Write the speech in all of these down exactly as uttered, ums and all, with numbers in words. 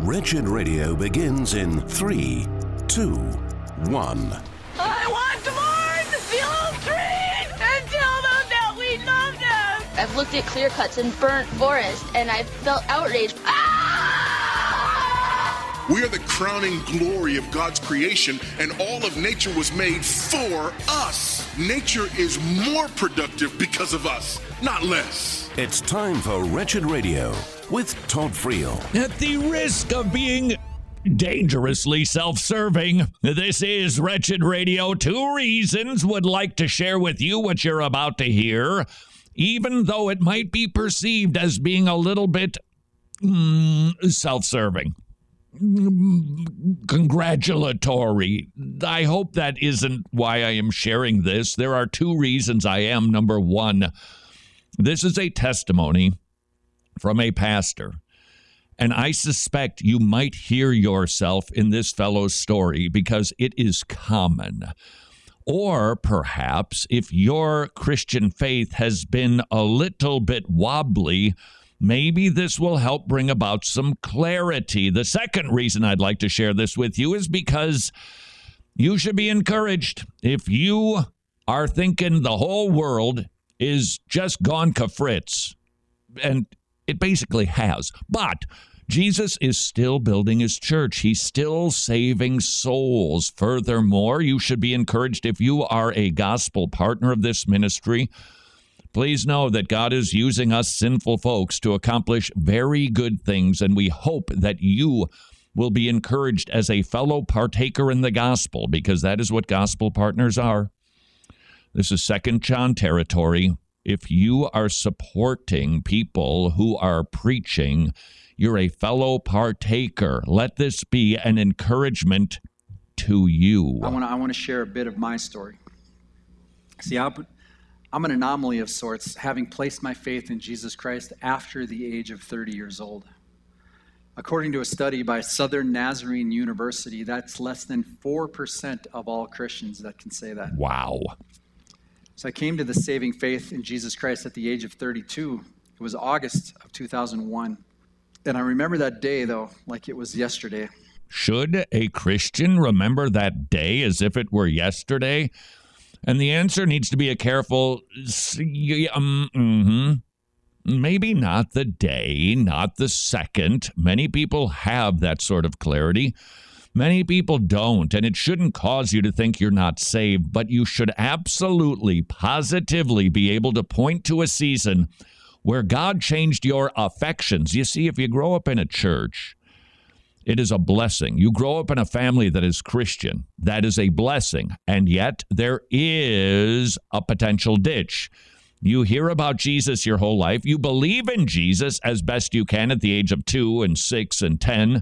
Wretched Radio begins in three, two, one. I want to mourn the old trees and tell them that we love them. I've looked at clear cuts and burnt forest, and I've felt outrage. Ah! We are the crowning glory of God's creation, and all of nature was made for us. Nature is more productive because of us, not less. It's time for Wretched Radio with Todd Friel. At the risk of being dangerously self-serving, this is Wretched Radio. Two reasons would like to share with you what you're about to hear, even though it might be perceived as being a little bit mm, self-serving. Congratulatory. I hope that isn't why I am sharing this. There are two reasons I am. Number one, this is a testimony from a pastor, and I suspect you might hear yourself in this fellow's story because it is common. Or perhaps if your Christian faith has been a little bit wobbly, maybe this will help bring about some clarity. The second reason I'd like to share this with you is because you should be encouraged. If you are thinking the whole world is just gone kafritz, and it basically has, but Jesus is still building his church. He's still saving souls. Furthermore, you should be encouraged if you are a gospel partner of this ministry. Please know that God is using us sinful folks to accomplish very good things, and we hope that you will be encouraged as a fellow partaker in the gospel, because that is what gospel partners are. This is Second John territory. If you are supporting people who are preaching, you're a fellow partaker. Let this be an encouragement to you. I want to I want to share a bit of my story. See, I'm an anomaly of sorts, having placed my faith in Jesus Christ after the age of thirty years old. According to a study by Southern Nazarene University, that's less than four percent of all Christians that can say that. Wow. So I came to the saving faith in Jesus Christ at the age of thirty-two. It was August of two thousand one. And I remember that day, though, like it was yesterday. Should a Christian remember that day as if it were yesterday? And the answer needs to be a careful, um, mm-hmm. Maybe not the day, not the second. Many people have that sort of clarity. Many people don't, and it shouldn't cause you to think you're not saved, but you should absolutely, positively be able to point to a season where God changed your affections. You see, if you grow up in a church, it is a blessing. You grow up in a family that is Christian. That is a blessing, and yet there is a potential ditch. You hear about Jesus your whole life. You believe in Jesus as best you can at the age of two and six and ten.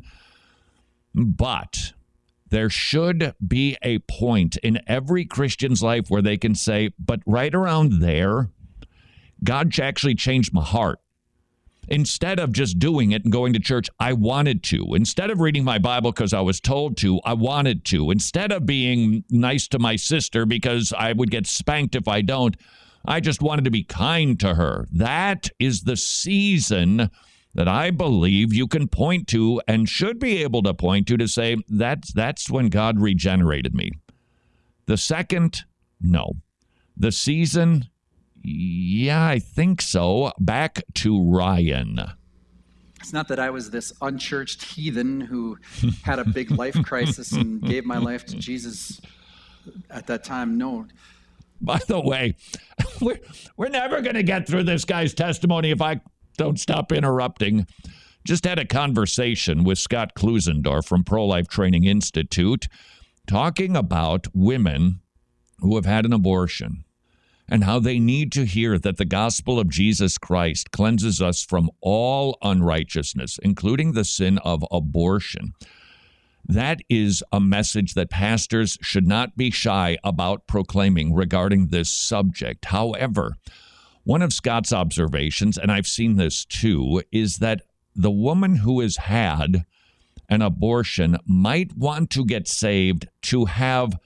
But there should be a point in every Christian's life where they can say, but right around there, God actually changed my heart. Instead of just doing it and going to church, I wanted to. Instead of reading my Bible because I was told to, I wanted to. Instead of being nice to my sister because I would get spanked if I don't, I just wanted to be kind to her. That is the season that I believe you can point to and should be able to point to to say, that's, that's when God regenerated me. The second, no. The season, yeah, I think so. Back to Ryan. It's not that I was this unchurched heathen who had a big life crisis and gave my life to Jesus at that time. No. By the way, we're, we're never going to get through this guy's testimony if I don't stop interrupting. Just had a conversation with Scott Klusendorf from Pro-Life Training Institute talking about women who have had an abortion and how they need to hear that the gospel of Jesus Christ cleanses us from all unrighteousness, including the sin of abortion. That is a message that pastors should not be shy about proclaiming regarding this subject. However, one of Scott's observations, and I've seen this too, is that the woman who has had an abortion might want to get saved to have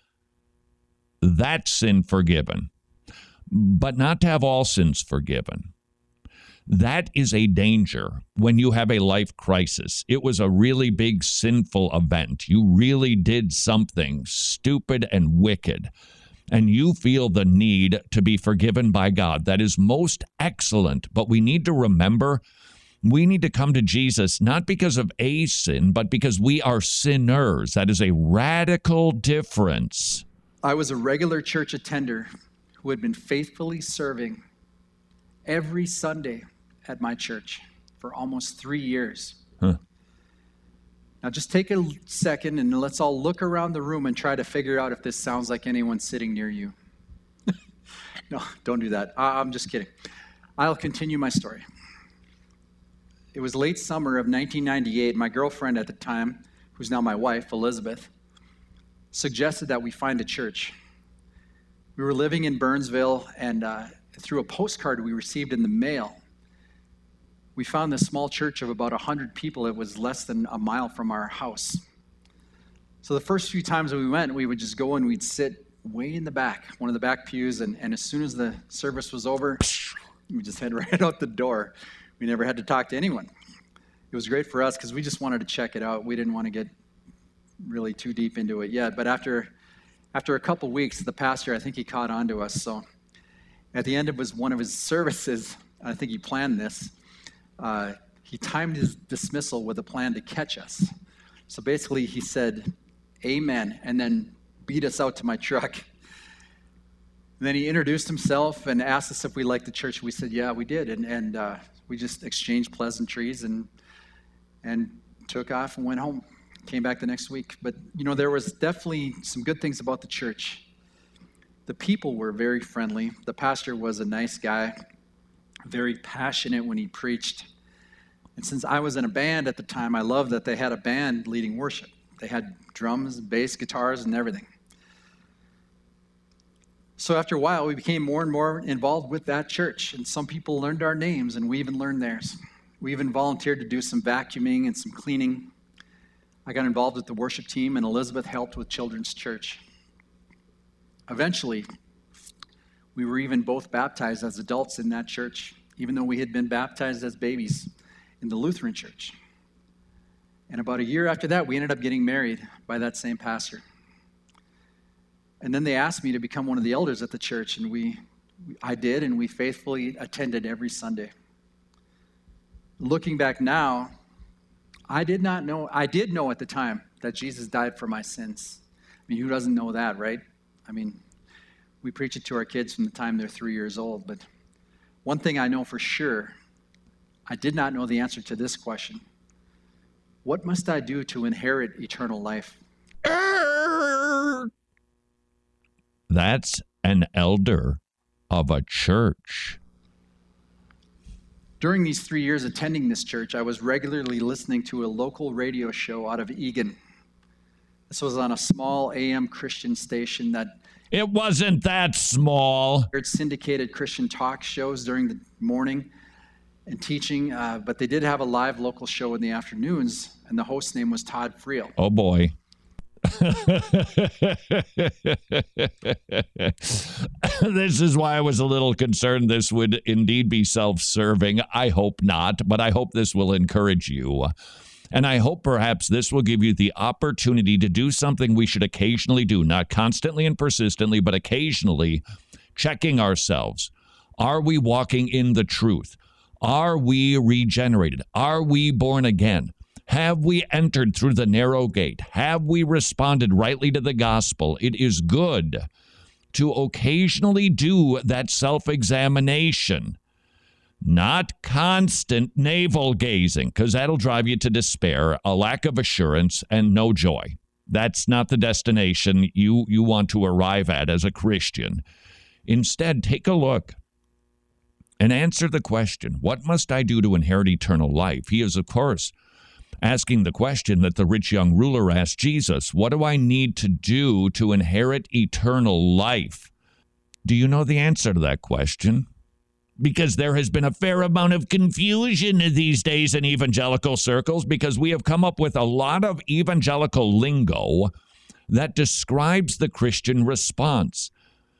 that sin forgiven, but not to have all sins forgiven. That is a danger when you have a life crisis. It was a really big sinful event. You really did something stupid and wicked, and you feel the need to be forgiven by God. That is most excellent, but we need to remember we need to come to Jesus not because of a sin, but because we are sinners. That is a radical difference. I was a regular church attender who had been faithfully serving every Sunday at my church for almost three years. Huh. Now just take a second and let's all look around the room and try to figure out if this sounds like anyone sitting near you. No, don't do that. I'm just kidding. I'll continue my story. It was late summer of nineteen ninety-eight. My girlfriend at the time, who's now my wife, Elizabeth, suggested that we find a church. We were living in Burnsville, and uh, through a postcard we received in the mail, we found this small church of about one hundred people. It was less than a mile from our house. So the first few times that we went, we would just go and we'd sit way in the back, one of the back pews, and, and as soon as the service was over, we just head right out the door. We never had to talk to anyone. It was great for us because we just wanted to check it out. We didn't want to get really too deep into it yet. But after after a couple weeks, the pastor, I think he caught on to us. So at the end of his, one of his services, I think he planned this, uh, he timed his dismissal with a plan to catch us. So basically he said, amen, and then beat us out to my truck. And then he introduced himself and asked us if we liked the church. We said, yeah, we did. And, and uh, we just exchanged pleasantries and and took off and went home. Came back the next week. But, you know, there was definitely some good things about the church. The people were very friendly. The pastor was a nice guy, very passionate when he preached. And since I was in a band at the time, I loved that they had a band leading worship. They had drums, bass, guitars, and everything. So after a while, we became more and more involved with that church. And some people learned our names, and we even learned theirs. We even volunteered to do some vacuuming and some cleaning. I got involved with the worship team, and Elizabeth helped with children's church. Eventually, we were even both baptized as adults in that church, even though we had been baptized as babies in the Lutheran church. And about a year after that, we ended up getting married by that same pastor. And then they asked me to become one of the elders at the church, and we, I did, and we faithfully attended every Sunday. Looking back now, I did not know, I did know at the time that Jesus died for my sins. I mean, who doesn't know that, right? I mean, we preach it to our kids from the time they're three years old, but one thing I know for sure, I did not know the answer to this question. What must I do to inherit eternal life? That's an elder of a church. During these three years attending this church, I was regularly listening to a local radio show out of Eagan. This was on a small A M Christian station that It wasn't that small. aired syndicated Christian talk shows during the morning and teaching, uh, but they did have a live local show in the afternoons, and the host's name was Todd Friel. Oh, boy. This is why I was a little concerned this would indeed be self-serving. I hope not, but I hope this will encourage you. And I hope perhaps this will give you the opportunity to do something we should occasionally do, not constantly and persistently, but occasionally, checking ourselves. Are we walking in the truth? Are we regenerated? Are we born again? Have we entered through the narrow gate? Have we responded rightly to the gospel? It is good to occasionally do that self-examination, not constant navel gazing, because that'll drive you to despair, a lack of assurance, and no joy. That's not the destination you, you want to arrive at as a Christian. Instead, take a look and answer the question, what must I do to inherit eternal life? He is, of course, asking the question that the rich young ruler asked Jesus, what do I need to do to inherit eternal life? Do you know the answer to that question? Because there has been a fair amount of confusion these days in evangelical circles because we have come up with a lot of evangelical lingo that describes the Christian response.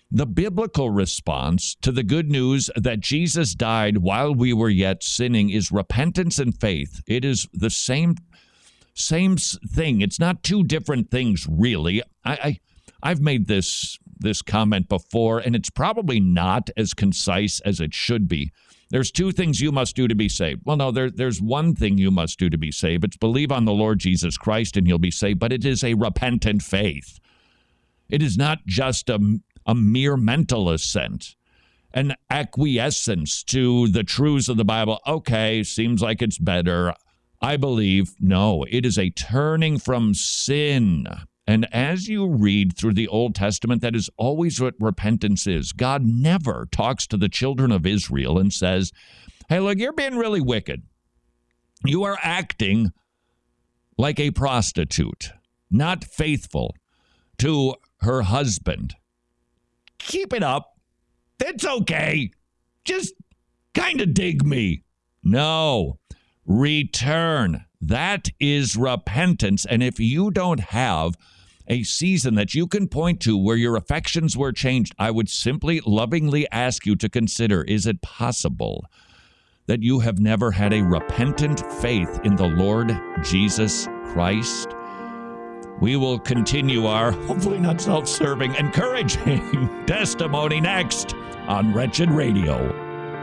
The biblical response to the good news that Jesus died while we were yet sinning is repentance and faith. It is the same same thing. It's not two different things, really. I, I I've made this this comment before, and it's probably not as concise as it should be. There's two things you must do to be saved. Well, no, there, there's one thing you must do to be saved. It's believe on the Lord Jesus Christ and you'll be saved, but it is a repentant faith. It is not just a, a mere mental assent, an acquiescence to the truths of the Bible. Okay, seems like it's better. I believe. No, it is a turning from sin. And as you read through the Old Testament, that is always what repentance is. God never talks to the children of Israel and says, hey, look, you're being really wicked. You are acting like a prostitute, not faithful to her husband. Keep it up. It's okay. Just kind of dig me. No. Return. That is repentance. And if you don't have a season that you can point to where your affections were changed, I would simply lovingly ask you to consider, is it possible that you have never had a repentant faith in the Lord Jesus Christ? We will continue our, hopefully not self-serving, encouraging testimony next on Wretched Radio.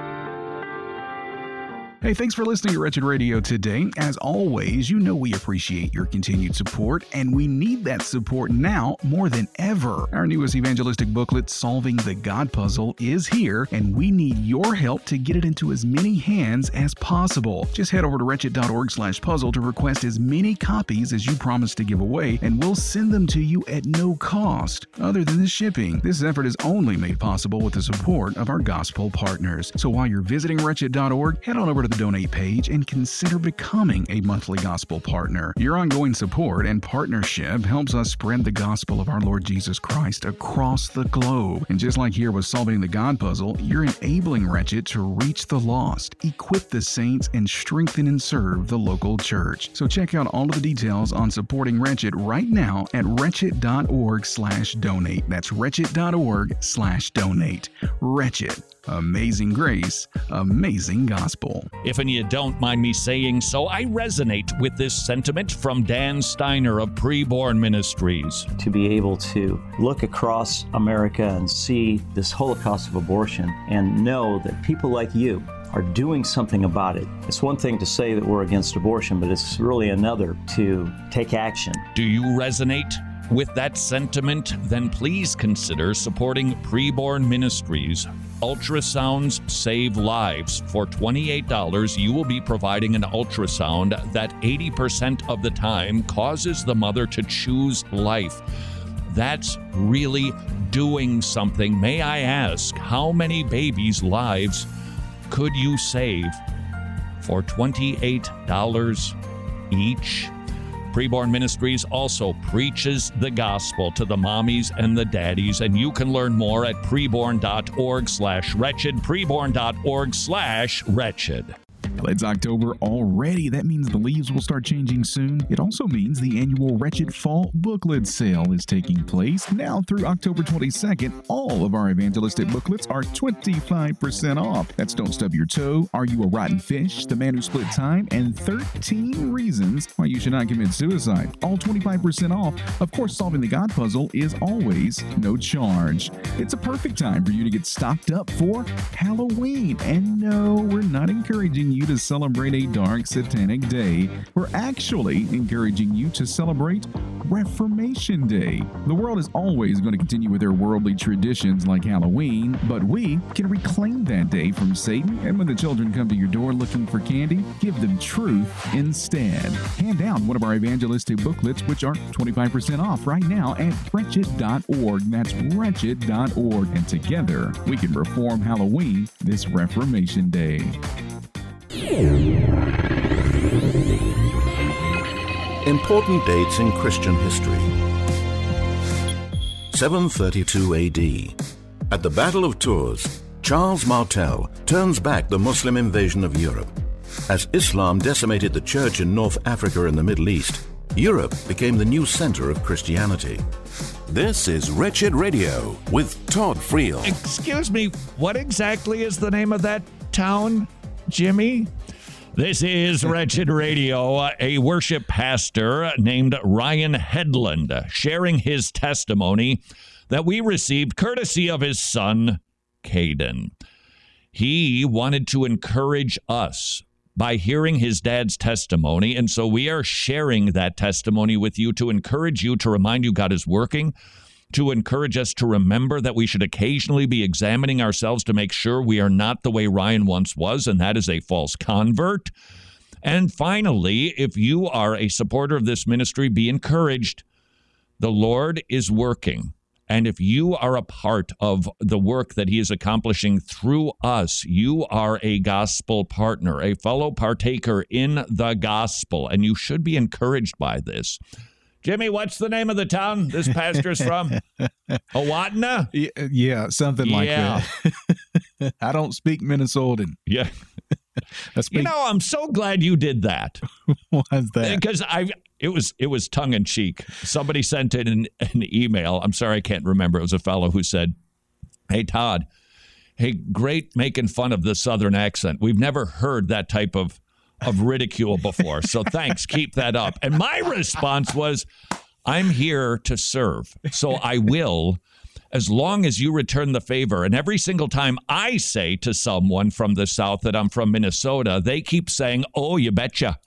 Hey, thanks for listening to Wretched Radio today. As always, you know we appreciate your continued support, and we need that support now more than ever. Our newest evangelistic booklet, Solving the God Puzzle, is here, and we need your help to get it into as many hands as possible. Just head over to wretched.org slash puzzle to request as many copies as you promised to give away, and we'll send them to you at no cost. Other than the shipping, this effort is only made possible with the support of our gospel partners. So while you're visiting wretched dot org, head on over to the donate page and consider becoming a monthly gospel partner. Your ongoing support and partnership helps us spread the gospel of our Lord Jesus Christ across the globe. And just like here with Solving the God Puzzle, you're enabling Wretched to reach the lost, equip the saints, and strengthen and serve the local church. So check out all of the details on supporting Wretched right now at wretched.org slash donate. That's wretched.org slash donate. Wretched. Amazing grace, amazing gospel. If and you don't mind me saying so, I resonate with this sentiment from Dan Steiner of Preborn Ministries. To be able to look across America and see this Holocaust of abortion and know that people like you are doing something about it. It's one thing to say that we're against abortion, but it's really another to take action. Do you resonate with that sentiment? Then please consider supporting Preborn Ministries. Ultrasounds save lives. For twenty-eight dollars, you will be providing an ultrasound that eighty percent of the time causes the mother to choose life. That's really doing something. May I ask, how many babies' lives could you save for twenty-eight dollars each? Preborn Ministries also preaches the gospel to the mommies and the daddies, and you can learn more at preborn.org slash wretched, preborn.org slash wretched. Well, it's October already. That means the leaves will start changing soon. It also means the annual Wretched Fall Booklet Sale is taking place. Now through October twenty-second, all of our evangelistic booklets are twenty-five percent off. That's Don't Stub Your Toe, Are You a Rotten Fish, The Man Who Split Time, and thirteen Reasons Why You Should Not Commit Suicide. All twenty-five percent off. Of course, Solving the God Puzzle is always no charge. It's a perfect time for you to get stocked up for Halloween. And no, we're not encouraging you to celebrate a dark satanic day. We're actually encouraging you to celebrate Reformation Day. The world is always going to continue with their worldly traditions like Halloween, but we can reclaim that day from Satan, and when the children come to your door looking for candy, give them truth instead. Hand out one of our evangelistic booklets, which are twenty-five percent off right now at wretched dot org. That's wretched dot org. And together, we can reform Halloween this Reformation Day. Important dates in Christian history. seven thirty-two A D. At the Battle of Tours, Charles Martel turns back the Muslim invasion of Europe. As Islam decimated the church in North Africa and the Middle East, Europe became the new center of Christianity. This is Wretched Radio with Todd Friel. Excuse me, what exactly is the name of that town, Jimmy? This is Wretched Radio. A worship pastor named Ryan Headland sharing his testimony that we received courtesy of his son, Caden. He wanted to encourage us by hearing his dad's testimony, and so we are sharing that testimony with you to encourage you, to remind you God is working, to encourage us to remember that we should occasionally be examining ourselves to make sure we are not the way Ryan once was, and that is a false convert. And finally, if you are a supporter of this ministry, be encouraged. The Lord is working. And if you are a part of the work that he is accomplishing through us, you are a gospel partner, a fellow partaker in the gospel, and you should be encouraged by this. Jimmy, what's the name of the town this pastor's from? Owatonna? Yeah, yeah, something like yeah. that. I don't speak Minnesotan. Yeah. I speak- you know, I'm so glad you did that. Why's that? Because I, it was it was tongue in cheek. Somebody sent in an, an email. I'm sorry, I can't remember. It was a fellow who said, "Hey Todd, hey, great making fun of the Southern accent. We've never heard that type of of ridicule before. So thanks, keep that up." And my response was, "I'm here to serve, so I will." As long as you return the favor. And every single time I say to someone from the South that I'm from Minnesota, they keep saying, "Oh, you betcha."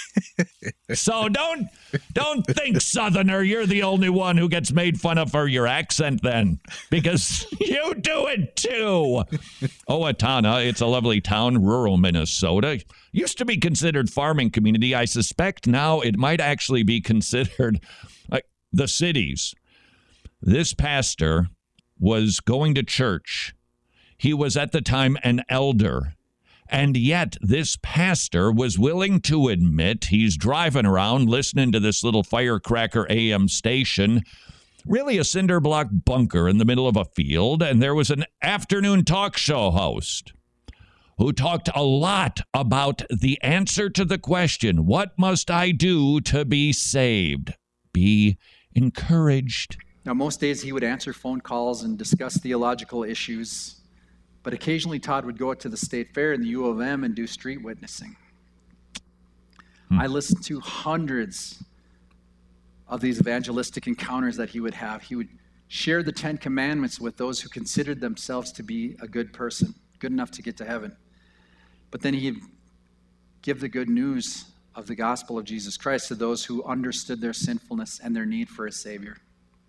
So don't don't think, Southerner, you're the only one who gets made fun of for your accent then, because you do it too. Owatonna, it's a lovely town, rural Minnesota. Used to be considered farming community. I suspect now it might actually be considered like the cities. This pastor was going to church. He was at the time an elder. And yet this pastor was willing to admit he's driving around listening to this little firecracker A M station, really a cinder block bunker in the middle of a field. And there was an afternoon talk show host who talked a lot about the answer to the question, what must I do to be saved? Be encouraged. Now, most days he would answer phone calls and discuss theological issues, but occasionally Todd would go out to the State Fair and the U of M and do street witnessing. Hmm. I listened to hundreds of these evangelistic encounters that he would have. He would share the Ten Commandments with those who considered themselves to be a good person, good enough to get to heaven. But then he'd give the good news of the gospel of Jesus Christ to those who understood their sinfulness and their need for a Savior.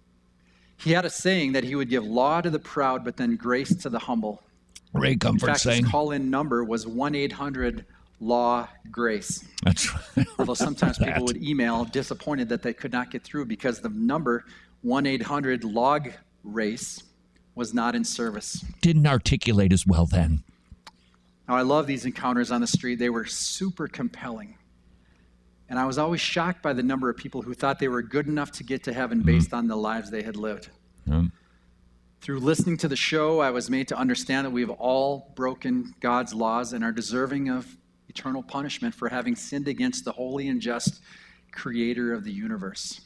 He had a saying that he would give law to the proud, but then grace to the humble. Ray Comfort in fact, saying. His call-in number was one eight hundred law grace. That's right. Although sometimes people would email disappointed that they could not get through because the number one eight hundred log race was not in service. Didn't articulate as well then. Now, I love these encounters on the street. They were super compelling. And I was always shocked by the number of people who thought they were good enough to get to heaven based on the lives they had lived. Mm. Through listening to the show, I was made to understand that we have all broken God's laws and are deserving of eternal punishment for having sinned against the holy and just creator of the universe.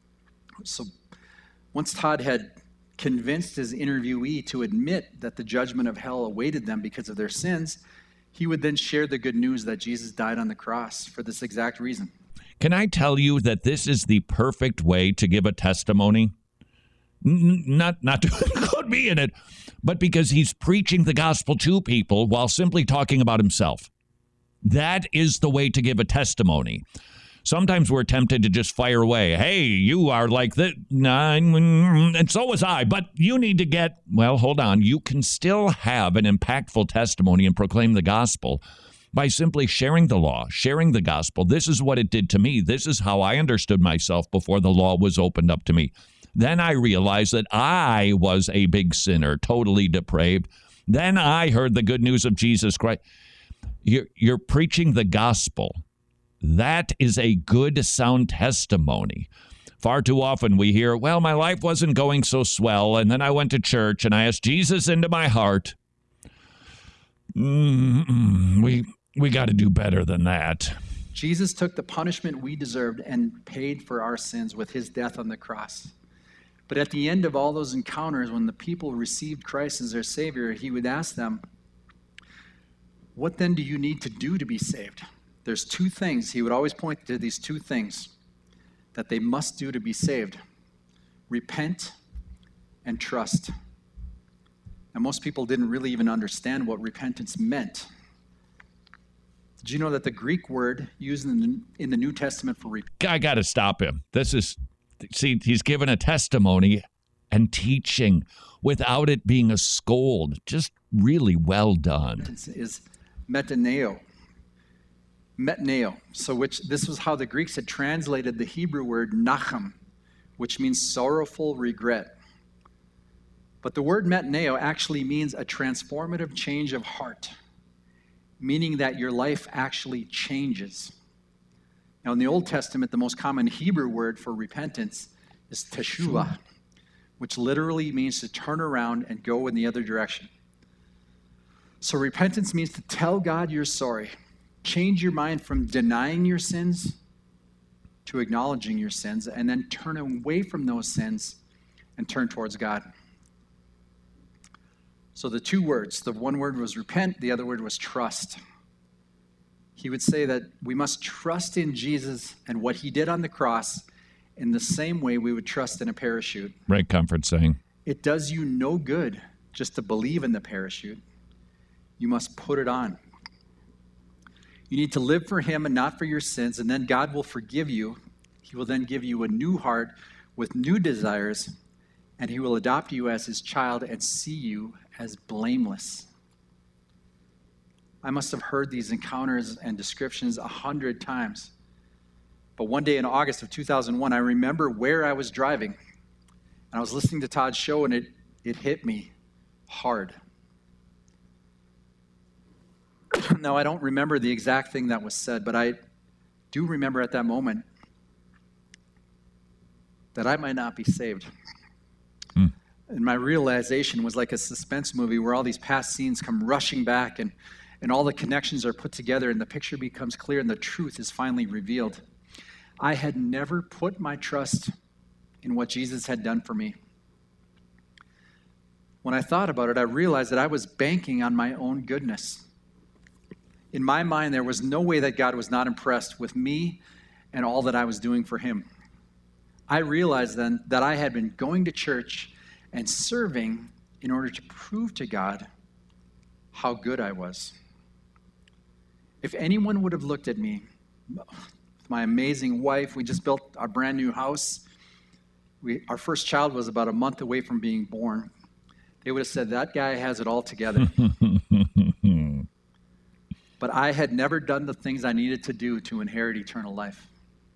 So once Todd had convinced his interviewee to admit that the judgment of hell awaited them because of their sins, he would then share the good news that Jesus died on the cross for this exact reason. Can I tell you that this is the perfect way to give a testimony? N- not, not to include me in it, but because he's preaching the gospel to people while simply talking about himself. That is the way to give a testimony. Sometimes we're tempted to just fire away. Hey, you are like that. And so was I. But you need to get, well, hold on. You can still have an impactful testimony and proclaim the gospel by simply sharing the law, sharing the gospel. This is what it did to me. This is how I understood myself before the law was opened up to me. Then I realized that I was a big sinner, totally depraved. Then I heard the good news of Jesus Christ. You're, you're preaching the gospel. That is a good, sound testimony. Far too often we hear, well, my life wasn't going so swell, and then I went to church and I asked Jesus into my heart. Mm-mm, we we got to do better than that. Jesus took the punishment we deserved and paid for our sins with his death on the cross. But at the end of all those encounters, when the people received Christ as their Savior, he would ask them, what then do you need to do to be saved? There's two things. He would always point to these two things that they must do to be saved. Repent and trust. And most people didn't really even understand what repentance meant. Did you know that the Greek word used in the, in the New Testament for repentance? I got to stop him. This is, see, he's given a testimony and teaching without it being a scold. Just really well done. Is metaneo. Metneo. So which this was how the Greeks had translated the Hebrew word nachem, which means sorrowful regret. But the word metneo actually means a transformative change of heart, meaning that your life actually changes. Now, in the Old Testament, the most common Hebrew word for repentance is teshuvah, which literally means to turn around and go in the other direction. So repentance means to tell God you're sorry. Change your mind from denying your sins to acknowledging your sins, and then turn away from those sins and turn towards God. So the two words, the one word was repent, the other word was trust. He would say that we must trust in Jesus and what he did on the cross in the same way we would trust in a parachute. Right, comfort saying. It does you no good just to believe in the parachute. You must put it on. You need to live for him and not for your sins, and then God will forgive you. He will then give you a new heart with new desires, and he will adopt you as his child and see you as blameless. I must have heard these encounters and descriptions a hundred times. But one day in August of two thousand one, I remember where I was driving, and I was listening to Todd's show, and it, it hit me hard. Now, I don't remember the exact thing that was said, but I do remember at that moment that I might not be saved. Hmm. And my realization was like a suspense movie where all these past scenes come rushing back, and, and all the connections are put together, and the picture becomes clear, and the truth is finally revealed. I had never put my trust in what Jesus had done for me. When I thought about it, I realized that I was banking on my own goodness. In my mind, there was no way that God was not impressed with me and all that I was doing for him. I realized then that I had been going to church and serving in order to prove to God how good I was. If anyone would have looked at me, my amazing wife, we just built our brand new house. We, our first child was about a month away from being born. They would have said, that guy has it all together. But I had never done the things I needed to do to inherit eternal life.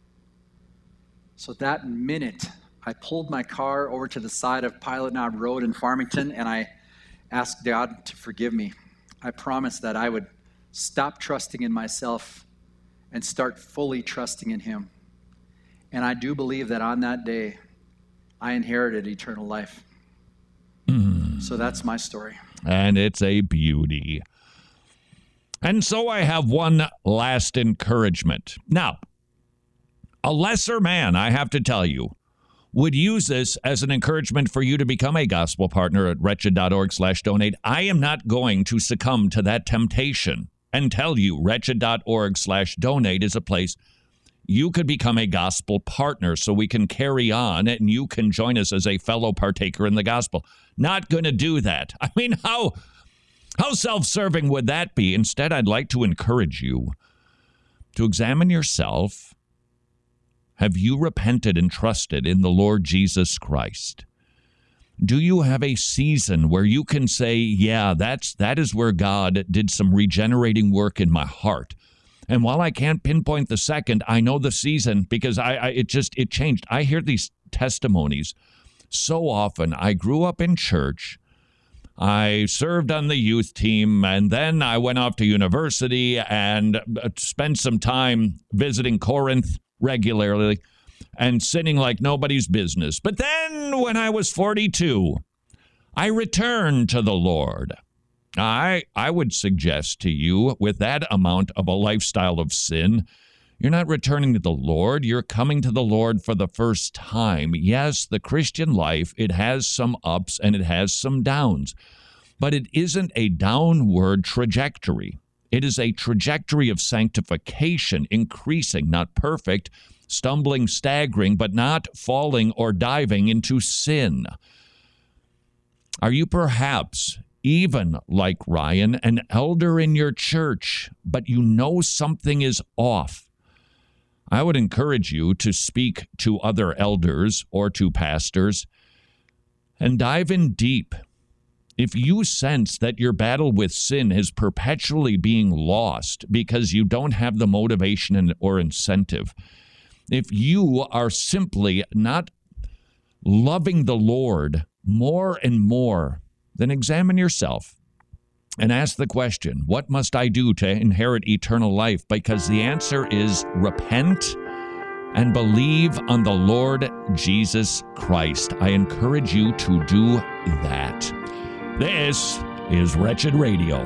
So that minute, I pulled my car over to the side of Pilot Knob Road in Farmington, and I asked God to forgive me. I promised that I would stop trusting in myself and start fully trusting in him. And I do believe that on that day, I inherited eternal life. Mm. So that's my story. And it's a beauty. And so I have one last encouragement. Now, a lesser man, I have to tell you, would use this as an encouragement for you to become a gospel partner at wretched.org slash donate. I am not going to succumb to that temptation and tell you wretched.org slash donate is a place you could become a gospel partner so we can carry on and you can join us as a fellow partaker in the gospel. Not going to do that. I mean, how... How self-serving would that be? Instead, I'd like to encourage you to examine yourself. Have you repented and trusted in the Lord Jesus Christ? Do you have a season where you can say, yeah, that's that is where God did some regenerating work in my heart? And while I can't pinpoint the second, I know the season because I, I it just it changed. I hear these testimonies so often. I grew up in church. I served on the youth team, and then I went off to university and spent some time visiting Corinth regularly and sinning like nobody's business. But then when I was forty-two, I returned to the Lord. I I would suggest to you, with that amount of a lifestyle of sin, You're not returning to the Lord. You're coming to the Lord for the first time. Yes, the Christian life, it has some ups and it has some downs, but it isn't a downward trajectory. It is a trajectory of sanctification, increasing, not perfect, stumbling, staggering, but not falling or diving into sin. Are you perhaps, even like Ryan, an elder in your church, but you know something is off? I would encourage you to speak to other elders or to pastors and dive in deep. If you sense that your battle with sin is perpetually being lost because you don't have the motivation or incentive, if you are simply not loving the Lord more and more, then examine yourself and ask the question, what must I do to inherit eternal life? Because the answer is repent and believe on the Lord Jesus Christ. I encourage you to do that. This is Wretched Radio.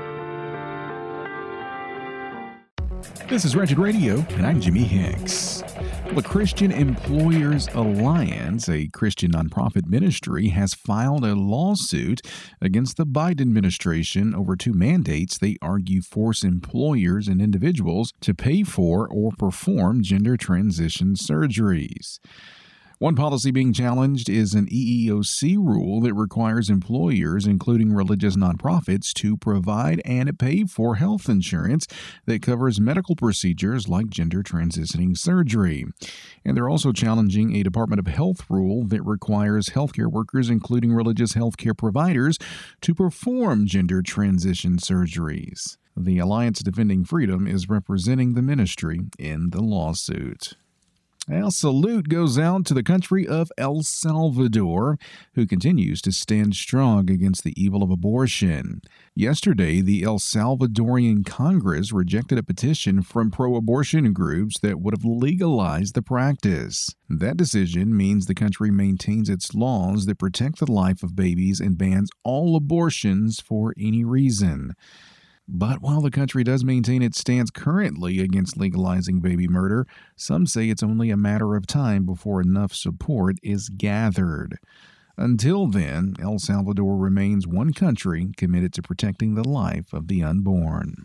This is Wretched Radio, and I'm Jimmy Hicks. The Christian Employers Alliance, a Christian nonprofit ministry, has filed a lawsuit against the Biden administration over two mandates they argue force employers and individuals to pay for or perform gender transition surgeries. One policy being challenged is an E E O C rule that requires employers, including religious nonprofits, to provide and pay for health insurance that covers medical procedures like gender transitioning surgery. And they're also challenging a Department of Health rule that requires healthcare workers, including religious healthcare providers, to perform gender transition surgeries. The Alliance Defending Freedom is representing the ministry in the lawsuit. Our salute goes out to the country of El Salvador, who continues to stand strong against the evil of abortion. Yesterday, the El Salvadorian Congress rejected a petition from pro-abortion groups that would have legalized the practice. That decision means the country maintains its laws that protect the life of babies and bans all abortions for any reason. But while the country does maintain its stance currently against legalizing baby murder, some say it's only a matter of time before enough support is gathered. Until then, El Salvador remains one country committed to protecting the life of the unborn.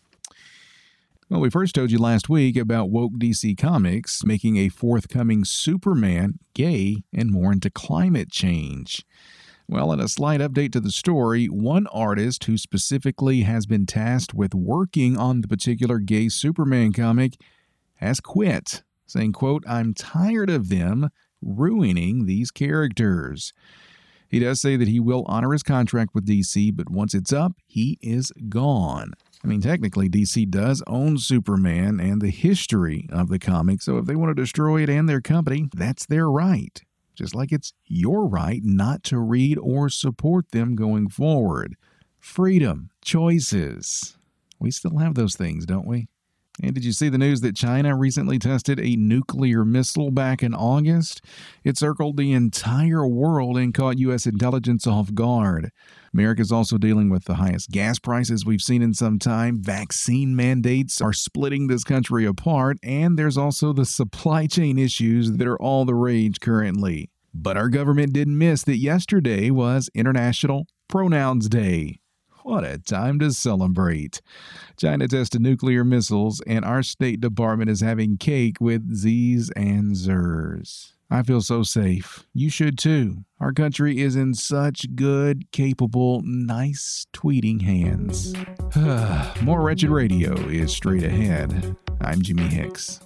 Well, we first told you last week about woke D C Comics making a forthcoming Superman gay and more into climate change. Well, in a slight update to the story, one artist who specifically has been tasked with working on the particular gay Superman comic has quit, saying, quote, "I'm tired of them ruining these characters." He does say that he will honor his contract with D C, but once it's up, he is gone. I mean, technically, D C does own Superman and the history of the comic, so if they want to destroy it and their company, that's their right. Just like it's your right not to read or support them going forward. Freedom, choices. We still have those things, don't we? And did you see the news that China recently tested a nuclear missile back in August? It circled the entire world and caught U S intelligence off guard. America's also dealing with the highest gas prices we've seen in some time. Vaccine mandates are splitting this country apart, and there's also the supply chain issues that are all the rage currently. But our government didn't miss that yesterday was International Pronouns Day. What a time to celebrate. China tested nuclear missiles, and our State Department is having cake with Z's and Zers. I feel so safe. You should too. Our country is in such good, capable, nice tweeting hands. More Wretched Radio is straight ahead. I'm Jimmy Hicks.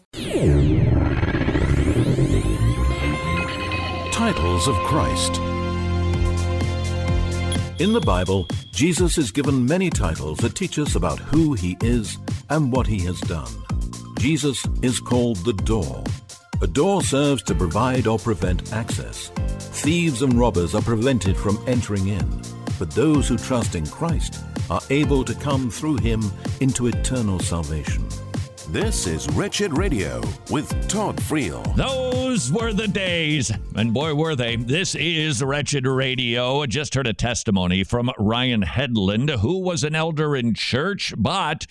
Titles of Christ. In the Bible, Jesus is given many titles that teach us about who he is and what he has done. Jesus is called the Door. A door serves to provide or prevent access. Thieves and robbers are prevented from entering in, but those who trust in Christ are able to come through him into eternal salvation. This is Wretched Radio with Todd Friel. Those were the days, and boy, were they. This is Wretched Radio. I just heard a testimony from Ryan Headland, who was an elder in church, but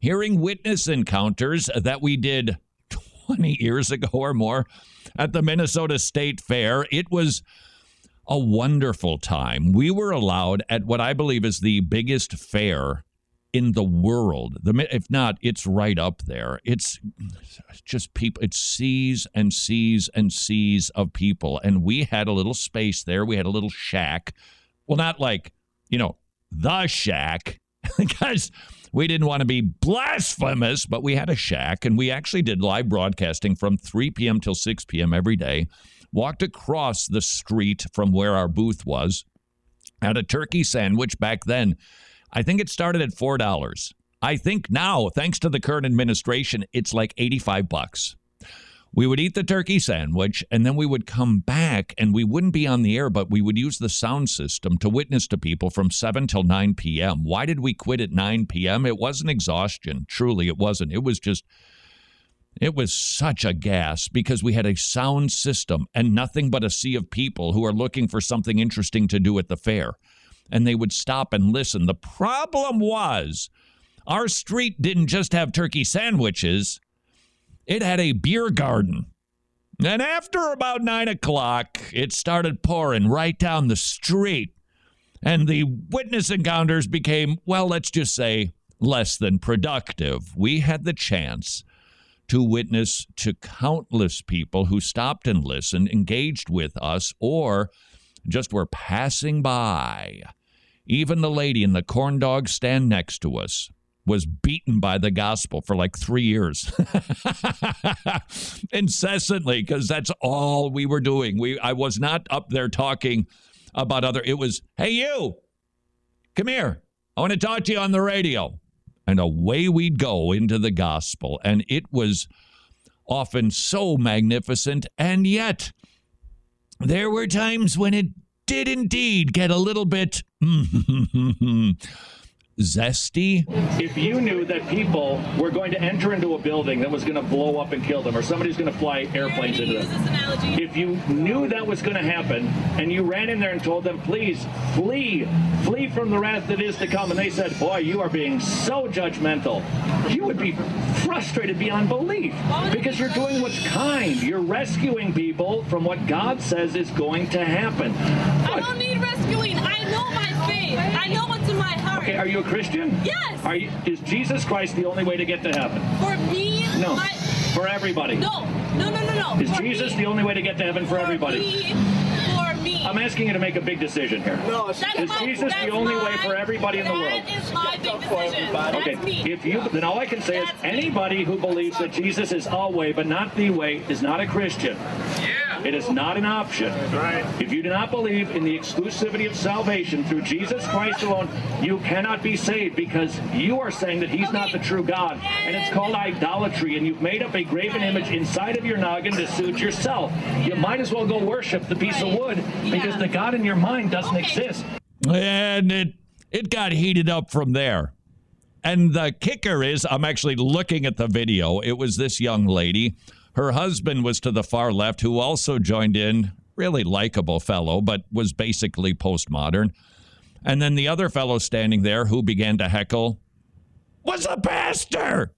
hearing witness encounters that we did twenty years ago or more at the Minnesota State Fair. It was a wonderful time. We were allowed at what I believe is the biggest fair in the world. The, if not, it's right up there. It's just people. It's seas and seas and seas of people. And we had a little space there. We had a little shack. Well, not like, you know, the shack, because we didn't want to be blasphemous, but we had a shack, and we actually did live broadcasting from three p.m. till six p.m. every day, walked across the street from where our booth was, had a turkey sandwich back then. I think it started at four dollars. I think now, thanks to the current administration, it's like eighty-five bucks. We would eat the turkey sandwich, and then we would come back, and we wouldn't be on the air, but we would use the sound system to witness to people from seven till nine p.m. Why did we quit at nine p.m.? It wasn't exhaustion. Truly, it wasn't. It was just, it was such a gas because we had a sound system and nothing but a sea of people who are looking for something interesting to do at the fair. And they would stop and listen. The problem was our street didn't just have turkey sandwiches. It had a beer garden. And after about nine o'clock, it started pouring right down the street. And the witness encounters became, well, let's just say, less than productive. We had the chance to witness to countless people who stopped and listened, engaged with us, or just were passing by. Even the lady in the corn dog stand next to us was beaten by the gospel for like three years. Incessantly, because that's all we were doing. We I was not up there talking about other, it was, hey, you, come here. I want to talk to you on the radio. And away we'd go into the gospel. And it was often so magnificent. And yet, there were times when it did indeed get a little bit zesty. If you knew that people were going to enter into a building that was going to blow up and kill them, or somebody's going to fly airplanes into them, if you knew that was going to happen, and you ran in there and told them, please, flee, flee from the wrath that is to come, and they said, boy, you are being so judgmental, you would be frustrated beyond belief, because you're doing what's kind. You're rescuing people from what God says is going to happen. I don't need rescuing. I know my faith. I know what's in my heart. Okay, are you a Christian? Yes. Are you, is Jesus Christ the only way to get to heaven? For me? No. My, for everybody. No. No, no, no, no. Is for Jesus me. the only way to get to heaven for, for everybody? Me. For me. I'm asking you to make a big decision here. No, is my, Jesus the only my, way for everybody in the world? That is my big decision. That's okay. me. If you, then all I can say That's is anybody me. who believes that Jesus is all way but not the way is not a Christian. Yeah. It is not an option. Right. If you do not believe in the exclusivity of salvation through Jesus Christ alone, you cannot be saved, because you are saying that he's okay. not the true God. And it's called idolatry, and you've made up a graven image inside of your noggin to suit yourself. You might as well go worship the piece of wood, because the God in your mind doesn't okay. exist. And it it got heated up from there. And the kicker is, I'm actually looking at the video. It was this young lady. Her husband was to the far left, who also joined in. Really likable fellow, but was basically postmodern. And then the other fellow standing there who began to heckle was a pastor.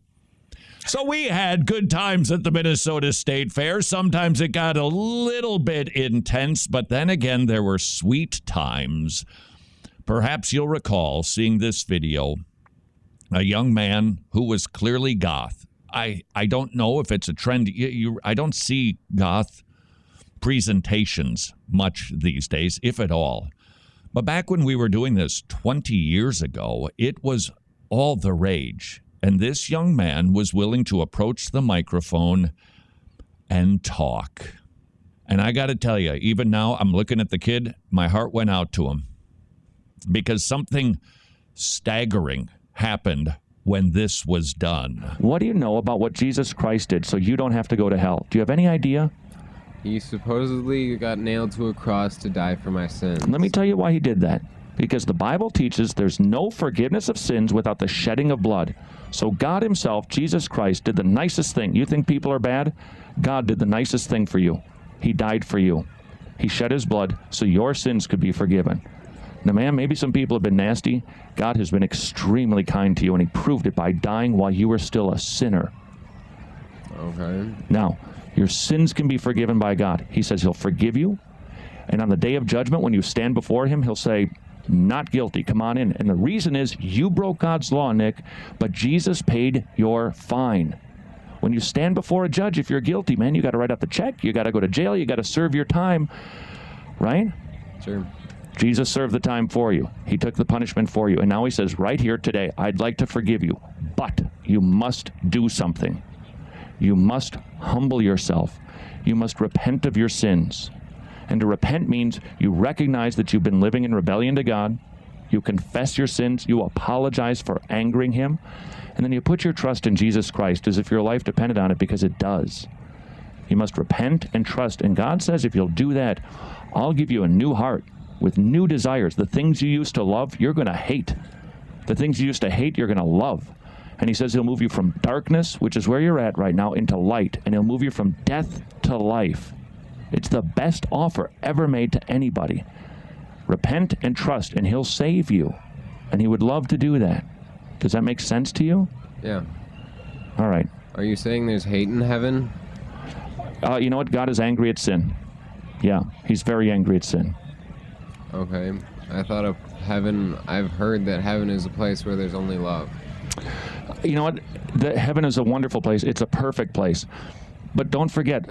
So we had good times at the Minnesota State Fair. Sometimes it got a little bit intense, but then again, there were sweet times. Perhaps you'll recall seeing this video. A young man who was clearly goth. I, I don't know if it's a trend. You, you, I don't see goth presentations much these days, if at all. But back when we were doing this twenty years ago, it was all the rage. And this young man was willing to approach the microphone and talk. And I got to tell you, even now, I'm looking at the kid, my heart went out to him. Because something staggering happened when this was done. What do you know about what Jesus Christ did so you don't have to go to hell? Do you have any idea? He supposedly got nailed to a cross to die for my sins. Let me tell you why he did that. Because the Bible teaches there's no forgiveness of sins without the shedding of blood. So God himself, Jesus Christ, did the nicest thing. You think people are bad? God did the nicest thing for you. He died for you. He shed his blood so your sins could be forgiven. Now, man, maybe some people have been nasty. God has been extremely kind to you, and he proved it by dying while you were still a sinner. Okay. Now, your sins can be forgiven by God. He says he'll forgive you, and on the day of judgment, when you stand before him, he'll say, not guilty, come on in. And the reason is you broke God's law, Nick, but Jesus paid your fine. When you stand before a judge, if you're guilty, man, you got to write out the check. You got to go to jail. You got to serve your time, right? Sure. Jesus served the time for you. He took the punishment for you. And now he says right here today, I'd like to forgive you, but you must do something. You must humble yourself. You must repent of your sins. And to repent means you recognize that you've been living in rebellion to God. You confess your sins. You apologize for angering him. And then you put your trust in Jesus Christ as if your life depended on it, because it does. You must repent and trust. And God says if you'll do that, I'll give you a new heart with new desires. The things you used to love, you're going to hate. The things you used to hate, you're going to love. And he says he'll move you from darkness, which is where you're at right now, into light. And he'll move you from death to life. It's the best offer ever made to anybody. Repent and trust, and he'll save you. And he would love to do that. Does that make sense to you? Yeah. All right. Are you saying there's hate in heaven? Uh, you know what? God is angry at sin. Yeah, he's very angry at sin. Okay. I thought of heaven, I've heard that heaven is a place where there's only love. You know what? The, heaven is a wonderful place. It's a perfect place. But don't forget,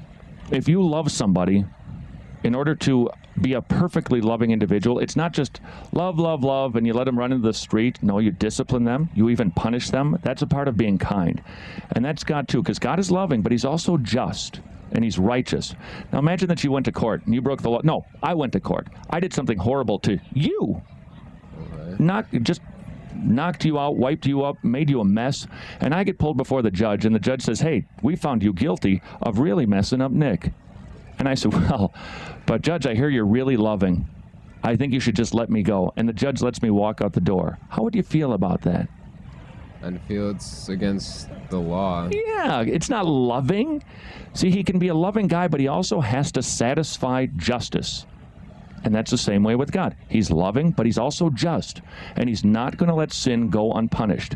if you love somebody, in order to be a perfectly loving individual, it's not just love, love, love, and you let them run into the street. No, you discipline them. You even punish them. That's a part of being kind. And that's God too, because God is loving, but he's also just, and he's righteous. Now imagine that you went to court and you broke the law. No, I went to court. I did something horrible to you. Okay. Not just knocked you out, wiped you up, made you a mess, and I get pulled before the judge, and the judge says, hey, we found you guilty of really messing up Nick. And I said, well, but Judge, I hear you're really loving. I think you should just let me go. And the judge lets me walk out the door. How would you feel about that? I'd feel it's against the law. Yeah, it's not loving. See, he can be a loving guy, but he also has to satisfy justice. And that's the same way with God. He's loving, but he's also just. And he's not going to let sin go unpunished.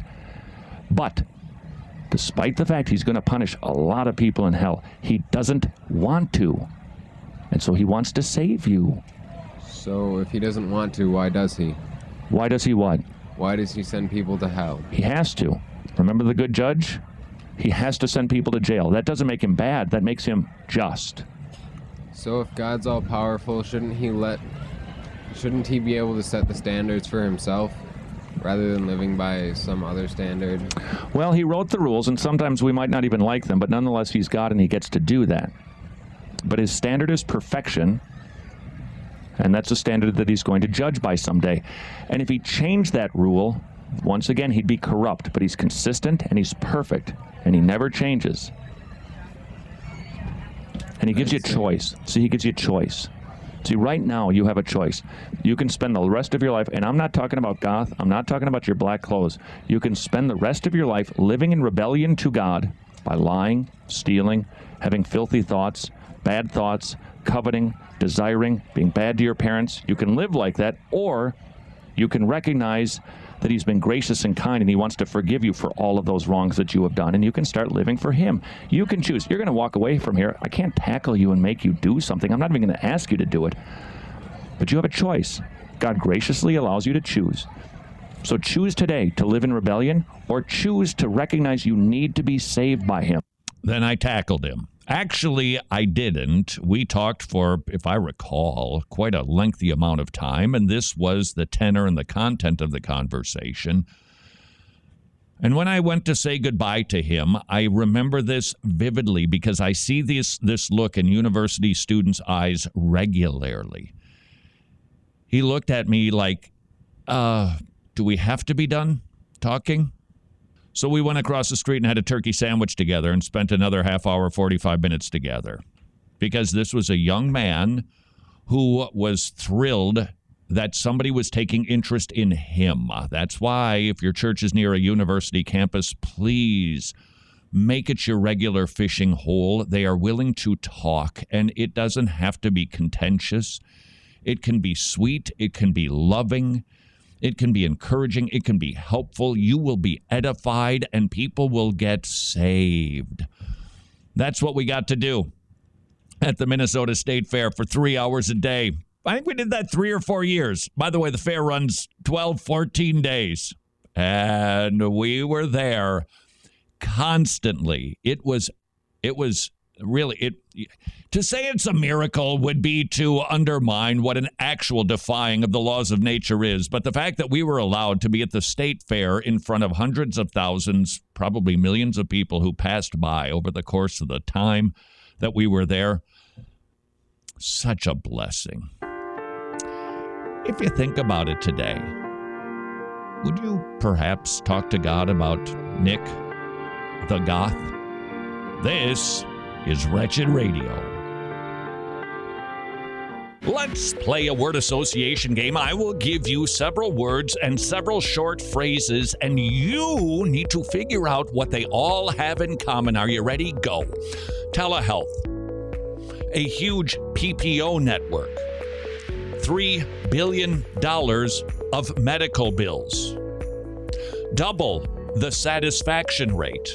But despite the fact he's going to punish a lot of people in hell, he doesn't want to. And so he wants to save you. So if he doesn't want to, why does he? Why does he what? Why does he send people to hell? He has to. Remember the good judge? He has to send people to jail. That doesn't make him bad. That makes him just. So if God's all powerful, shouldn't he let, shouldn't he be able to set the standards for himself rather than living by some other standard? Well, he wrote the rules, and sometimes we might not even like them, but nonetheless, he's God and he gets to do that. But his standard is perfection, and that's a standard that he's going to judge by someday. And if he changed that rule, once again, he'd be corrupt, but he's consistent and he's perfect, and he never changes. And he gives you a choice. See, he gives you a choice. See, right now, you have a choice. You can spend the rest of your life, and I'm not talking about goth, I'm not talking about your black clothes. You can spend the rest of your life living in rebellion to God by lying, stealing, having filthy thoughts, bad thoughts, coveting, desiring, being bad to your parents. You can live like that, or you can recognize that he's been gracious and kind and he wants to forgive you for all of those wrongs that you have done, and you can start living for him. You can choose. You're going to walk away from here. I can't tackle you and make you do something. I'm not even going to ask you to do it. But you have a choice. God graciously allows you to choose. So choose today to live in rebellion, or choose to recognize you need to be saved by him. Then I tackled him. Actually, I didn't. We talked for, if I recall, quite a lengthy amount of time, and this was the tenor and the content of the conversation. And when I went to say goodbye to him, I remember this vividly because I see this, this look in university students' eyes regularly. He looked at me like, uh, do we have to be done talking? So we went across the street and had a turkey sandwich together and spent another half hour, forty-five minutes together. Because this was a young man who was thrilled that somebody was taking interest in him. That's why, if your church is near a university campus, please make it your regular fishing hole. They are willing to talk, and it doesn't have to be contentious. It can be sweet. It can be loving. It can be encouraging. It can be helpful. You will be edified, and people will get saved. That's what we got to do at the Minnesota State Fair for three hours a day. I think we did that three or four years. By the way, the fair runs twelve, fourteen days. And we were there constantly. It was, it was really, it. To say it's a miracle would be to undermine what an actual defying of the laws of nature is. But the fact that we were allowed to be at the state fair in front of hundreds of thousands, probably millions of people who passed by over the course of the time that we were there, such a blessing. If you think about it today, would you perhaps talk to God about Nick the Goth? This is Wretched Radio. Let's play a word association game. I will give you several words and several short phrases, and you need to figure out what they all have in common. Are you ready? Go. Telehealth. A huge P P O network. Three billion dollars of medical bills. Double the satisfaction rate.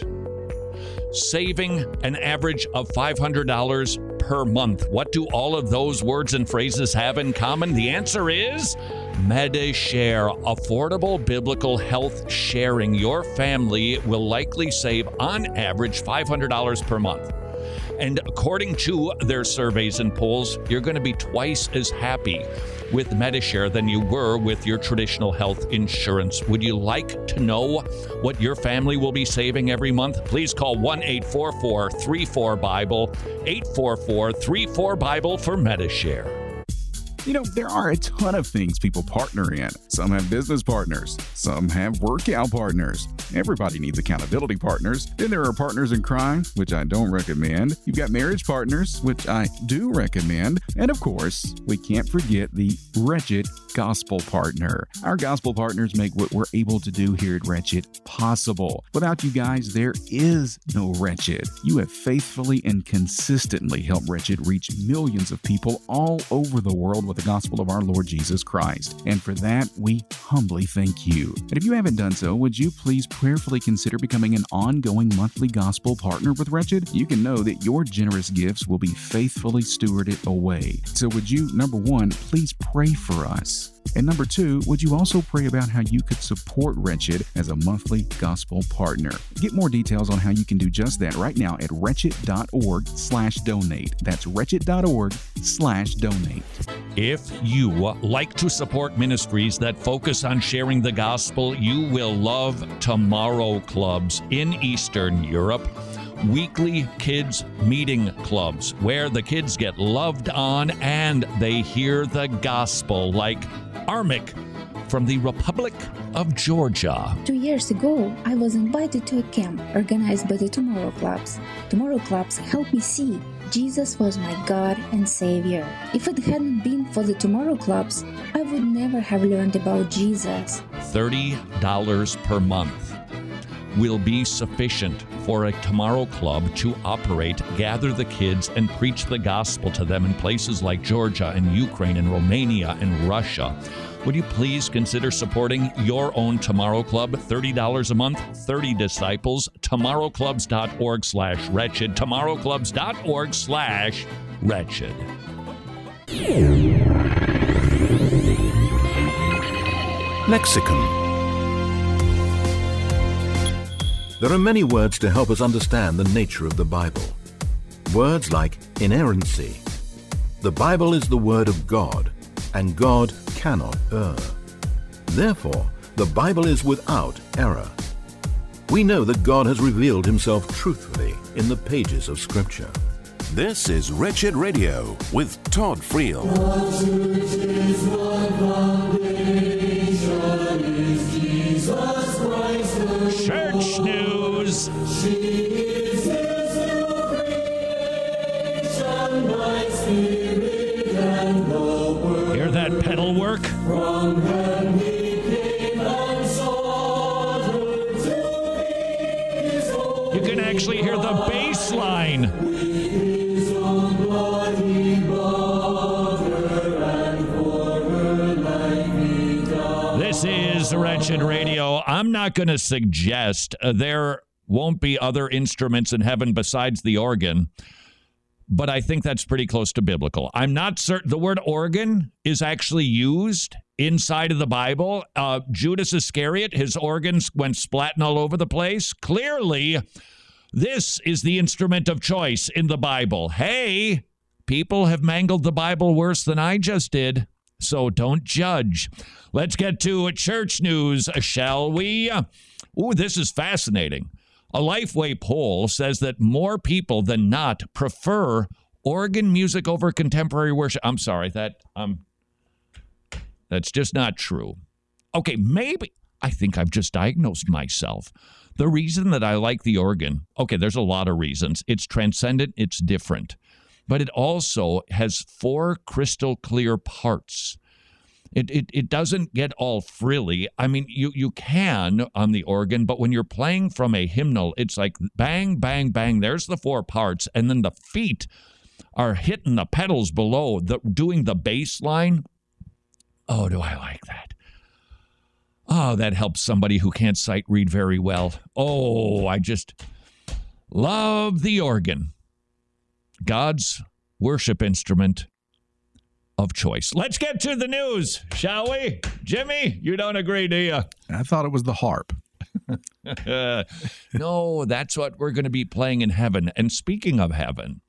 Saving an average of five hundred dollars per month. What do all of those words and phrases have in common? The answer is Medi-Share, affordable biblical health sharing. Your family will likely save on average five hundred dollars per month. And according to their surveys and polls, you're going to be twice as happy with Medi-Share than you were with your traditional health insurance. Would you like to know what your family will be saving every month? Please call one eight four four, three four, Bible, eight four four, three four, Bible for Medi-Share. You know, there are a ton of things people partner in. Some have business partners. Some have workout partners. Everybody needs accountability partners. Then there are partners in crime, which I don't recommend. You've got marriage partners, which I do recommend. And of course, we can't forget the Wretched Gospel Partner. Our gospel partners make what we're able to do here at Wretched possible. Without you guys, there is no Wretched. You have faithfully and consistently helped Wretched reach millions of people all over the world with the gospel of our Lord Jesus Christ. And for that, we humbly thank you. And if you haven't done so, would you please prayerfully consider becoming an ongoing monthly gospel partner with Wretched? You can know that your generous gifts will be faithfully stewarded away. So would you, number one, please pray for us? And number two, would you also pray about how you could support Wretched as a monthly gospel partner? Get more details on how you can do just that right now at wretched.org slash donate. That's wretched.org slash donate. If you like to support ministries that focus on sharing the gospel, you will love Tomorrow Clubs in Eastern Europe. Weekly kids meeting clubs where the kids get loved on and they hear the gospel, like Armik from the Republic of Georgia. Two years ago, I was invited to a camp organized by the Tomorrow Clubs. Tomorrow Clubs helped me see Jesus was my God and Savior. If it hadn't been for the Tomorrow Clubs, I would never have learned about Jesus. thirty dollars per month will be sufficient for a Tomorrow Club to operate, gather the kids, and preach the gospel to them in places like Georgia and Ukraine and Romania and Russia. Would you please consider supporting your own Tomorrow Club? thirty dollars a month, thirty disciples, tomorrowclubs.org slash wretched, tomorrowclubs.org slash wretched. Lexicon. There are many words to help us understand the nature of the Bible. Words like inerrancy. The Bible is the Word of God, and God cannot err. Therefore, the Bible is without error. We know that God has revealed himself truthfully in the pages of Scripture. This is Wretched Radio with Todd Friel. Church news. Hear that pedal work? You can actually hear the bass line. Wretched Radio. I'm not going to suggest uh, there won't be other instruments in heaven besides the organ, but I think that's pretty close to biblical. I'm not certain. The word organ is actually used inside of the Bible. Uh, Judas Iscariot, his organs went splatting all over the place. Clearly, this is the instrument of choice in the Bible. Hey, people have mangled the Bible worse than I just did, so don't judge. Let's get to church news, shall we? Ooh, this is fascinating. A Lifeway poll says that more people than not prefer organ music over contemporary worship. I'm sorry, that um, that's just not true. Okay, maybe I think I've just diagnosed myself. The reason that I like the organ, okay, there's a lot of reasons. It's transcendent, it's different. But it also has four crystal clear parts. It, it it doesn't get all frilly. I mean, you, you can on the organ, but when you're playing from a hymnal, it's like bang, bang, bang. There's the four parts, and then the feet are hitting the pedals below, the, doing the bass line. Oh, do I like that? Oh, that helps somebody who can't sight read very well. Oh, I just love the organ. God's worship instrument of choice. Let's get to the news, shall we? Jimmy, you don't agree, do you? I thought it was the harp. No, that's what we're going to be playing in heaven. And speaking of heaven,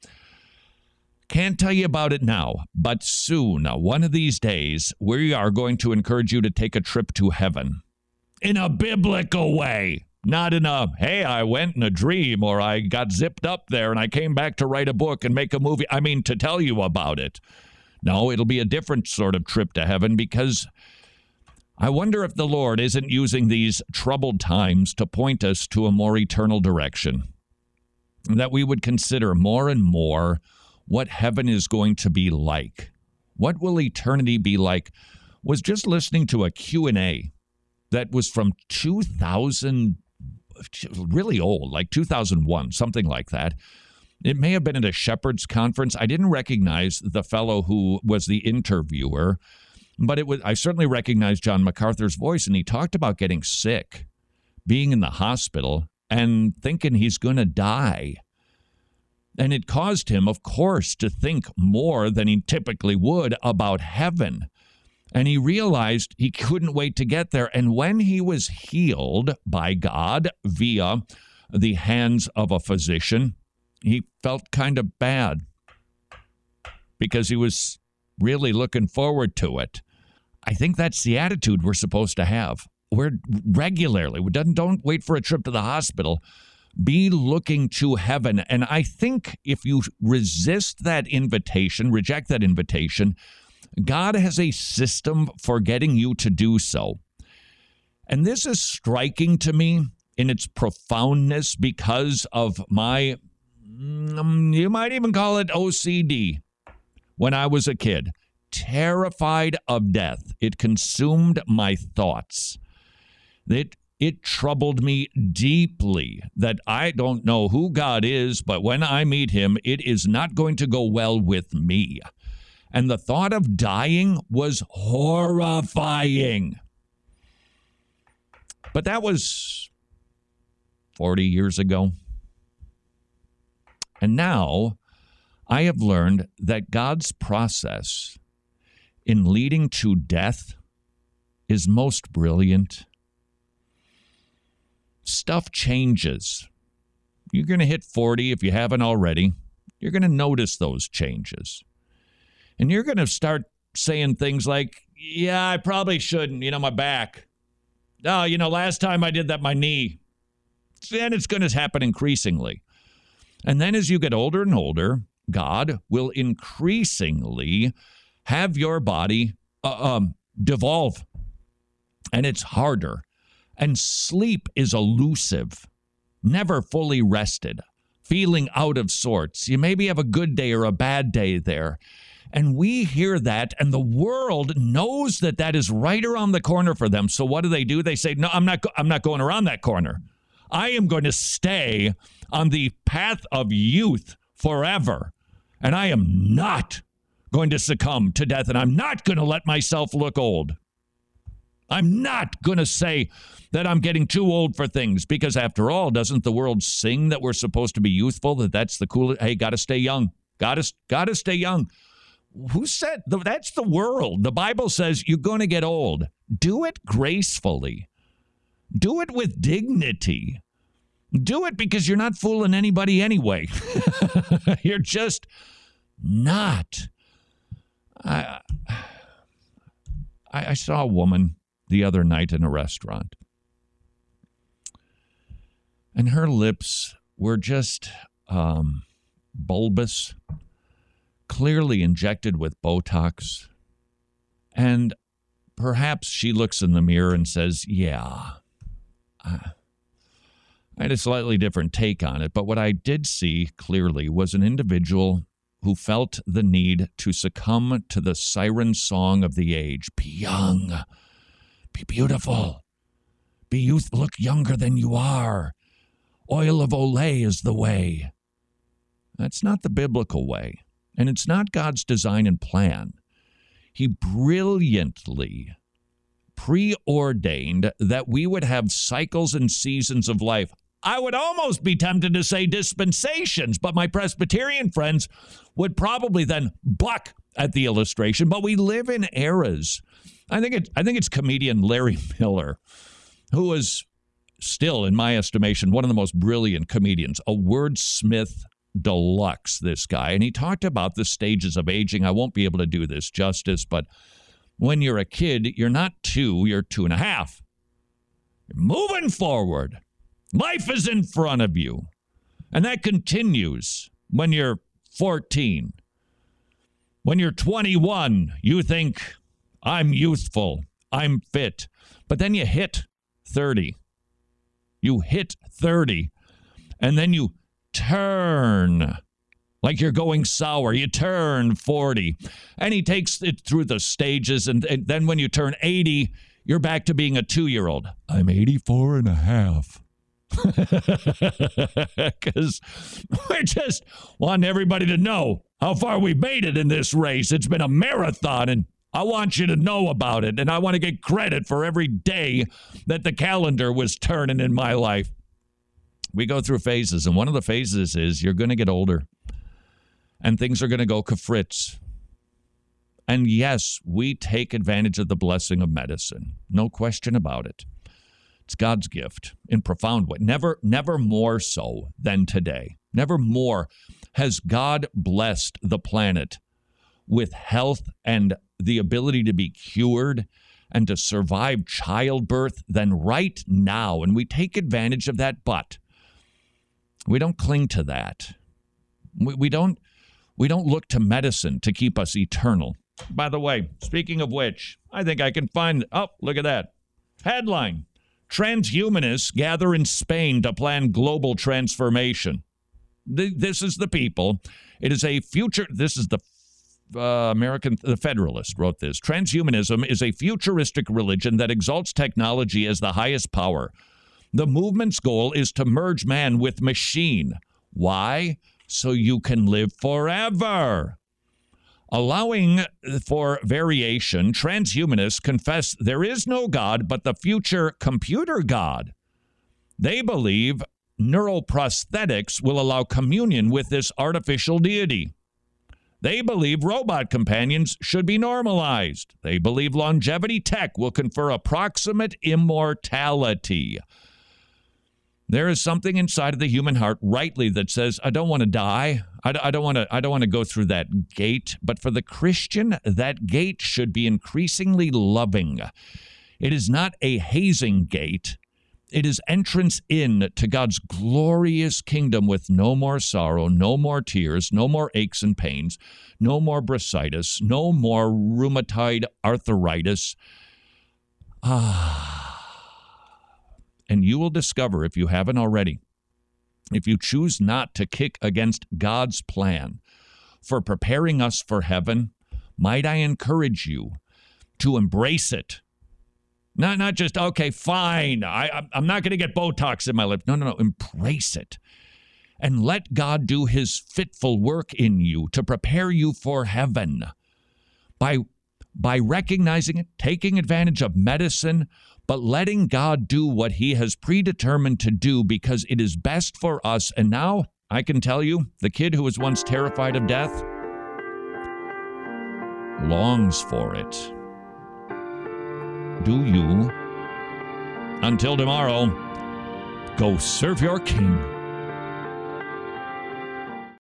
can't tell you about it now, but soon, one of these days, we are going to encourage you to take a trip to heaven in a biblical way. Not in a, hey, I went in a dream, or I got zipped up there and I came back to write a book and make a movie. I mean, to tell you about it. No, it'll be a different sort of trip to heaven, because I wonder if the Lord isn't using these troubled times to point us to a more eternal direction. That we would consider more and more what heaven is going to be like. What will eternity be like? Was just listening to a Q and A that was from two thousand, really old, like two thousand one, something like that. It may have been at a Shepherd's Conference. I didn't recognize the fellow who was the interviewer, but it was. I certainly recognized John MacArthur's voice, and he talked about getting sick, being in the hospital, and thinking he's going to die. And it caused him, of course, to think more than he typically would about heaven. And he realized he couldn't wait to get there. And when he was healed by God via the hands of a physician, he felt kind of bad because he was really looking forward to it. I think that's the attitude we're supposed to have. We're regularly, we don't, don't wait for a trip to the hospital. Be looking to heaven. And I think if you resist that invitation, reject that invitation, God has a system for getting you to do so. And this is striking to me in its profoundness because of my, um, you might even call it O C D. When I was a kid, terrified of death, it consumed my thoughts. It It troubled me deeply that I don't know who God is, but when I meet him, it is not going to go well with me. And the thought of dying was horrifying. But that was forty years ago. And now I have learned that God's process in leading to death is most brilliant. Stuff changes. You're going to hit forty if you haven't already. You're going to notice those changes. And you're going to start saying things like, yeah, I probably shouldn't, you know, my back. Oh, you know, last time I did that, my knee. And it's going to happen increasingly. And then as you get older and older, God will increasingly have your body uh, um, devolve. And it's harder. And sleep is elusive, never fully rested, feeling out of sorts. You maybe have a good day or a bad day there. And we hear that, and the world knows that that is right around the corner for them. So what do they do? They say, no, I'm not, go- I'm not going around that corner. I am going to stay on the path of youth forever. And I am not going to succumb to death, and I'm not going to let myself look old. I'm not going to say that I'm getting too old for things because, after all, doesn't the world sing that we're supposed to be youthful, that that's the coolest? Hey, got to stay young. Got to got to stay young. Who said that's the world? The Bible says you're going to get old. Do it gracefully. Do it with dignity. Do it because you're not fooling anybody anyway. You're just not. I, I I saw a woman the other night in a restaurant, and her lips were just um, bulbous, clearly injected with Botox. And perhaps she looks in the mirror and says, yeah, I, I had a slightly different take on it. But what I did see clearly was an individual who felt the need to succumb to the siren song of the age. Be young. Be beautiful. Be youth. Look younger than you are. Oil of Olay is the way. That's not the biblical way. And it's not God's design and plan. He brilliantly preordained that we would have cycles and seasons of life. I would almost be tempted to say dispensations, but my Presbyterian friends would probably then buck at the illustration. But we live in eras. I think it, I think it's comedian Larry Miller, who was still, in my estimation, one of the most brilliant comedians, a wordsmith deluxe, this guy. And he talked about the stages of aging. I won't be able to do this justice, but when you're a kid, you're not two, you're two and a half. You're moving forward. Life is in front of you. And that continues when you're fourteen. When you're twenty-one, you think, I'm youthful, I'm fit. But then you hit thirty. You hit thirty. And then you turn like you're going sour. You turn forty. And he takes it through the stages. And, and then when you turn eighty, you're back to being a two-year-old. I'm eighty-four and a half. Because we just want everybody to know how far we've made it in this race. It's been a marathon, and I want you to know about it. And I want to get credit for every day that the calendar was turning in my life. We go through phases, and one of the phases is you're going to get older, and things are going to go kafritz. And yes, we take advantage of the blessing of medicine. No question about it. It's God's gift in profound way. Never, never more so than today. Never more has God blessed the planet with health and the ability to be cured and to survive childbirth than right now. And we take advantage of that, but we don't cling to that. We, we don't, we don't look to medicine to keep us eternal. By the way, speaking of which, I think I can find, oh, look at that. Headline. Transhumanists gather in Spain to plan global transformation. This is the people. It is a future. This is the uh, American, the Federalist wrote this. Transhumanism is a futuristic religion that exalts technology as the highest power. The movement's goal is to merge man with machine. Why? So you can live forever. Allowing for variation, transhumanists confess there is no God but the future computer God. They believe neuroprosthetics will allow communion with this artificial deity. They believe robot companions should be normalized. They believe longevity tech will confer approximate immortality. There is something inside of the human heart, rightly, that says, I don't want to die. I, I don't want to I don't want to go through that gate. But for the Christian, that gate should be increasingly loving. It is not a hazing gate. It is entrance in to God's glorious kingdom with no more sorrow, no more tears, no more aches and pains, no more bursitis, no more rheumatoid arthritis. Ah. And you will discover, if you haven't already, if you choose not to kick against God's plan for preparing us for heaven, might I encourage you to embrace it. Not, not just, okay, fine, I, I'm not going to get Botox in my lip. No, no, no, embrace it. And let God do his fitful work in you to prepare you for heaven by by recognizing it, taking advantage of medicine, but letting God do what he has predetermined to do because it is best for us. And now I can tell you, the kid who was once terrified of death longs for it. Do you? Until tomorrow, go serve your King.